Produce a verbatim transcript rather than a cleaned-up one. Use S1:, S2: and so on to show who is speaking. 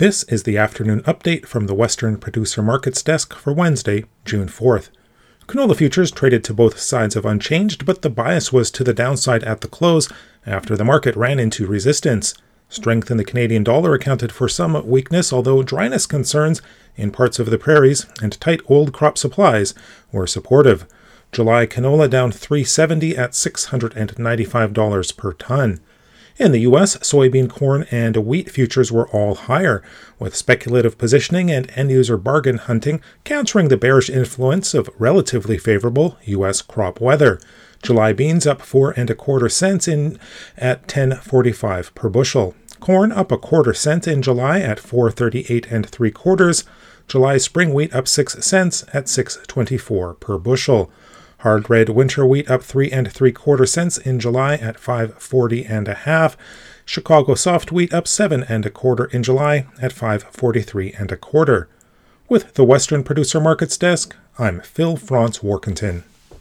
S1: This is the afternoon update from the Western Producer Markets desk for Wednesday, June fourth. Canola futures traded to both sides of unchanged, but the bias was to the downside at the close after the market ran into resistance. Strength in the Canadian dollar accounted for some weakness, although dryness concerns in parts of the prairies and tight old crop supplies were supportive. July canola down three seventy at six hundred ninety-five dollars per ton. In the U S, soybean, corn, and wheat futures were all higher, with speculative positioning and end-user bargain hunting countering the bearish influence of relatively favorable U S crop weather. July beans up four and a quarter cents in at ten forty-five per bushel. Corn up a quarter cent in July at four thirty-eight and three quarters. July spring wheat up six cents at six twenty-four per bushel. Hard red winter wheat up three and three quarter cents in July at five forty and a half. Chicago soft wheat up seven and a quarter in July at five forty-three and a quarter. With the Western Producer Markets desk, I'm Phil Franz Warkentin.